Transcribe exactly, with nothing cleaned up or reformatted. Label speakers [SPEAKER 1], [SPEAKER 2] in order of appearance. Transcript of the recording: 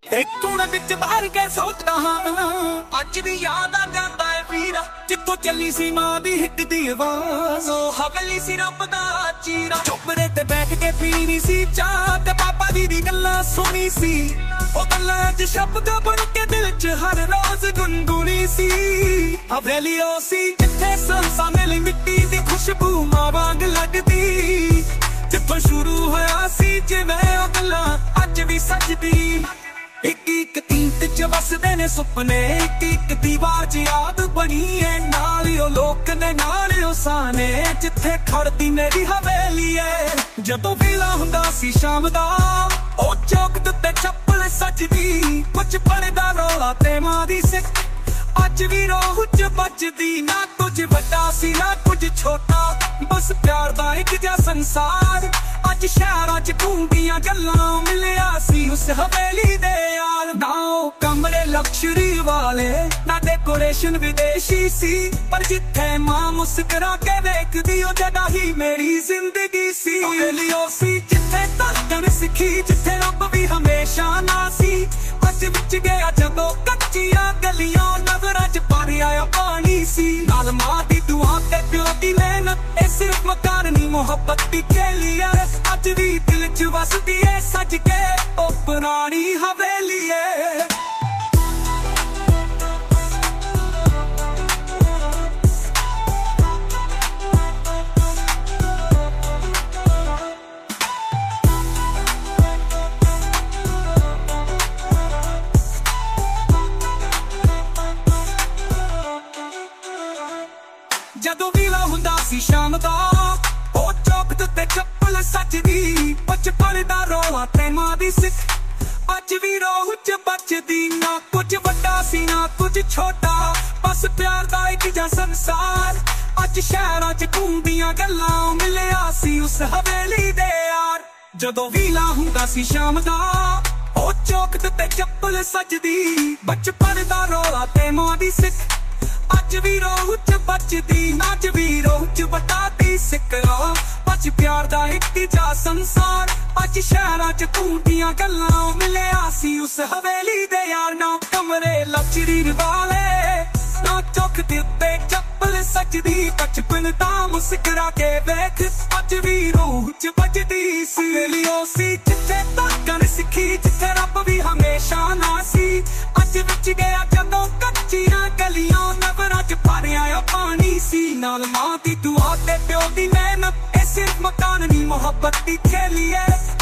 [SPEAKER 1] एक कोने विच बाहर के सोचदा हां अज भी याद आ जांदा है वीरा जित्थों चली सी मां दी हिट दी आवाज़ ओ हवेली सी रब दा चीरा चुपड़े ते बैठ के पीनी सी चाह ते पापा दी दी गल्लां सुनी सी ओ गल्लां अज शब्द बन के दिल च हर रोज गुनगुनी सी हवेली ओ सी जिथे संसा मिली मिट्टी दी खुशबू मां वांग लगदी जिथों शुरू होया सी जिवें ओ गल्लां अज भी सजदी एक एक तींत च वसदे ने सुपने एक एक दीवार च याद बनी है नाल ओ लोक ने नाल ओ साने जिथे खड़दी मेरी हवेली है जदों वेला हुंदा सी शाम दा ओ चौक ते चप्पल सजदी बचपन दा रौला ते मां दी सिक अज भी रोह च बजदी ना कुछ वड्डा सी ना कुछ छोटा बस प्यार दा इक जिहा संसार अज शहरां च घूमदियां गल्लां मिलिया सी उस हवेली दे यार ना ओ कमरे लग्जरी वाले ना डेकोरेशन विदेशी सी पर जिथे मां मुस्करा के देखदी ओ जगह ही मेरी जिंदगी सी हवेली ओ सी जिथे धड़कन सिखी जिथे रब भी हमेशा ना सी अज विच गया जदों कच्चियां गलियां नजरां च भर आया पानी सी नाल मां दी दुआ ते प्यो दी मेहनत ए सिर्फ मकान नी मोहब्बत दी खेली है अज भी दिल च वसदी है सज के ओ पुरानी हवेली है जदों वेला हुंदा सी शाम दा ओ चौक ते चप्पल सजदी बचपन दा रौला ते मां दी सिक अज भी रोह च बजदी ना कुछ वड्डा सी ना कुछ छोटा बस प्यार दा इक जिहा संसार अज शहरां च घूमदियां गल्लां मिलिया सी उस हवेली दे यार जदों वेला हुंदा सी शाम दा ओ चौक ते चप्पल सजदी बचपन दा रौला ते मां दी सिक अज भी रोह च बजदी अज भी रोह च वटाती सिकरा अज प्यार दा इक जिहा संसार अज शहरां च घूमदियां गल्लां मिलिया सी उस हवेली दे यार ना कमरे लग्जरी वाले ना चौक दे उत्ते चप्पल सजदी बचपन दा मुस्करा के देख अज भी रोह च बजदी सी हवेली ओ सी जिथे धड़कन सिखी जिथे रब भी हमेशा ना सी अज विच गया जदों कच्चियां गलियां नजरां च भर आया पानी सी नाल मां दी दुआ ते प्यो दी मेहनत ए सिर्फ मकान नी मोहब्बत दी खेली है